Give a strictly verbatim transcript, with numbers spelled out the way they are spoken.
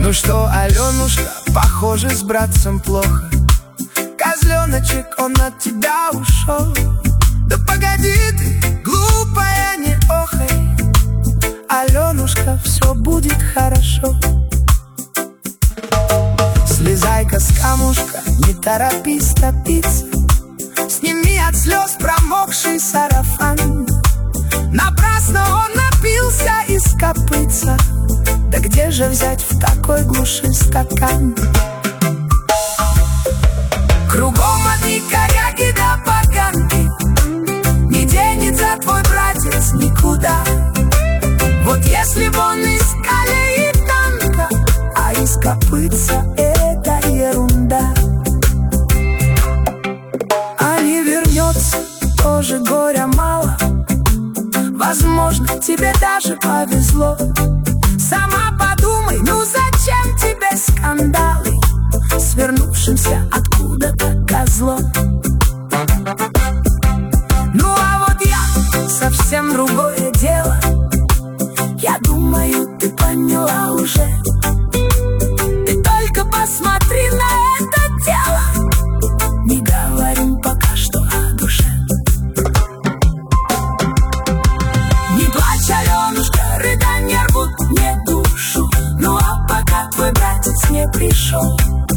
Ну что, Аленушка, похоже, с братцем плохо. Козленочек, он от тебя ушел. Да погоди ты, глупая, не охай, Аленушка, все будет хорошо. Слезай-ка с камушка, не торопись топиться. Сними от слез промокший сарафан. Напрасно он напился из копытца. Да где же взять в такой глуши стакан? Кругом одни коряги да поганки, не денется твой братец никуда. Вот если б он из калии танка, а из копытца это ерунда. А не вернется, тоже горя мало. Возможно, тебе даже повезло. Сама подумай, ну зачем тебе скандалы свернувшимся откуда-то козлом? Ну а вот я совсем другое дело. Я думаю, ты поняла уже. Ты только посмотри на это дело. Не говорим пока что о душе. Не плачь, Аленушка, рыдания рвут мне душу. Ну а пока твой братец не пришел,